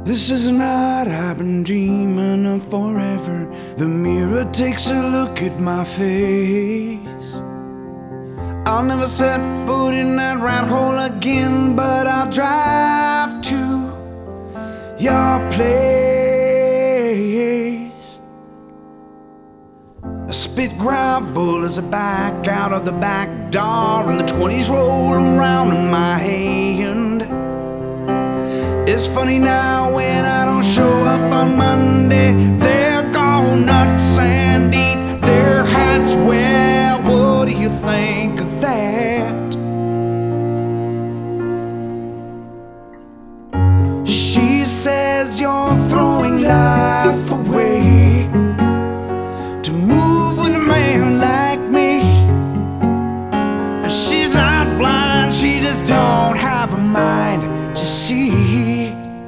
This is a night I've been dreaming of forever. The mirror takes a look at my face. I'll never set foot in that rat hole again, but I'll drive to your place. I spit gravel as I back out of the back door, and the 20s roll around in my hand. It's funny now when I don't show up on Monday, they're gone nuts and eat their hats. Well, what do you think of that? She says you're throwing life away to move with a man like me. She's not blind, she just don't have a mind to see.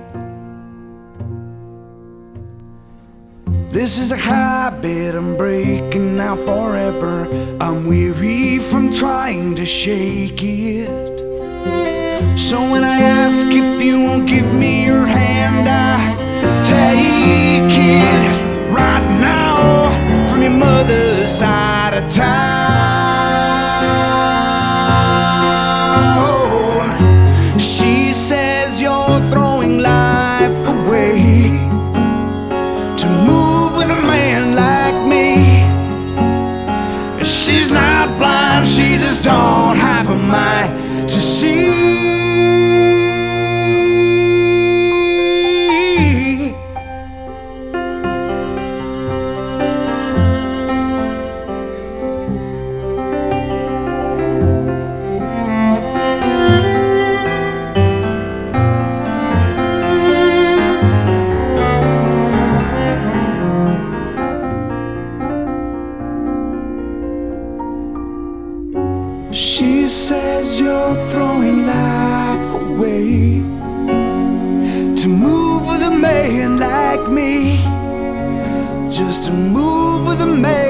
This is a habit I'm breaking now forever. I'm weary from trying to shake it. So when I ask if you won't give me your hand, I take it right now from your mother's side of town. She says you're throwing life away to move with a man like me. She's not blind, she just don't have a mind to see. She says you're throwing life away to move with a man like me, just to move with a man